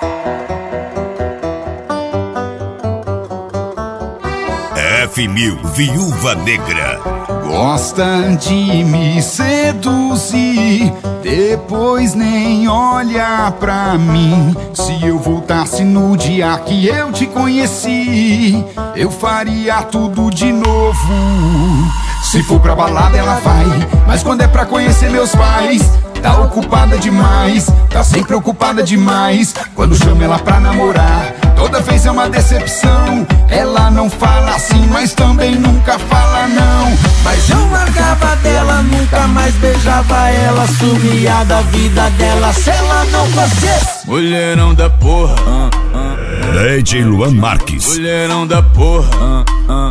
F1000, Viúva Negra. Gosta de me seduzir, depois nem olha pra mim. Se eu voltasse no dia que eu te conheci, eu faria tudo de novo. Se for pra balada ela vai, mas quando é pra conhecer meus pais, tá ocupada demais, tá sempre ocupada demais. Quando chamo ela pra namorar, toda vez é uma decepção. Ela não fala assim, mas também nunca fala não. Mas eu largava dela, nunca mais beijava ela, sumia da vida dela se ela não fosse mulherão da porra. DJ Luan Marques. Mulherão da porra.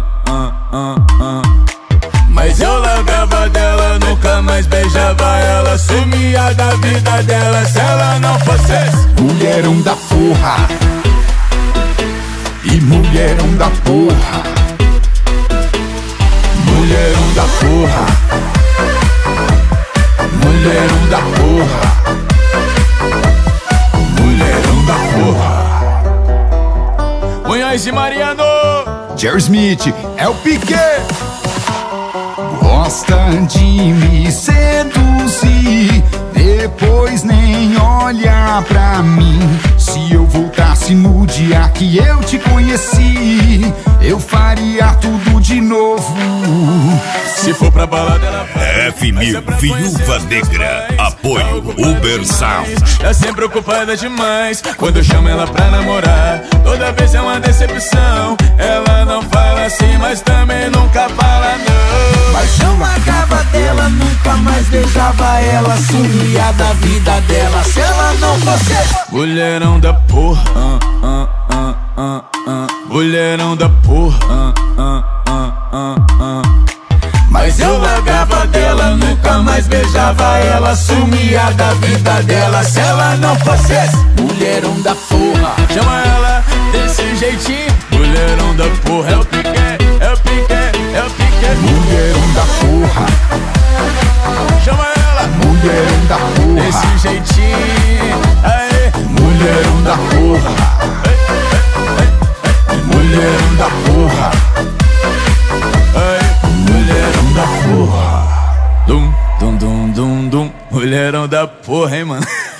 Mas eu largava dela, nunca mais beijava ela, sumia da vida dela se ela não fosse mulherão da porra. E mulherão da porra. Mulherão da porra. Mulherão da porra. Mulherão da porra. Munhoz e Mariano. Jerry Smith, é o Piquet. Gosta de me seduzir, depois nem olha pra mim. Se eu voltasse no dia que eu te conheci, eu faria tudo de novo. Se for pra balada ela vai, F1000, Viúva Negra. Apoio Uber Sound. tá sempre ocupada demais. Quando eu chamo ela pra namorar, toda vez é uma decepção. Ela não fala assim, mas também nunca fala não. Mas eu largava dela, nunca mais beijava ela, sumia da vida dela se ela não fosse mulherão da porra. Mulherão da porra. Mas eu largava dela, nunca mais beijava ela, sumia da vida dela se ela não fosse mulherão da porra. Chama ela desse jeitinho, mulherão da porra. É o Piquet, é o Piquet, é o Piquet. Mulherão da porra. Chama ela, mulherão da porra. desse jeitinho, aê. Mulherão da porra. Mulherão da porra. Mulherão da porra. Dum, dum, dum, dum, dum. Mulherão da porra, hein, mano.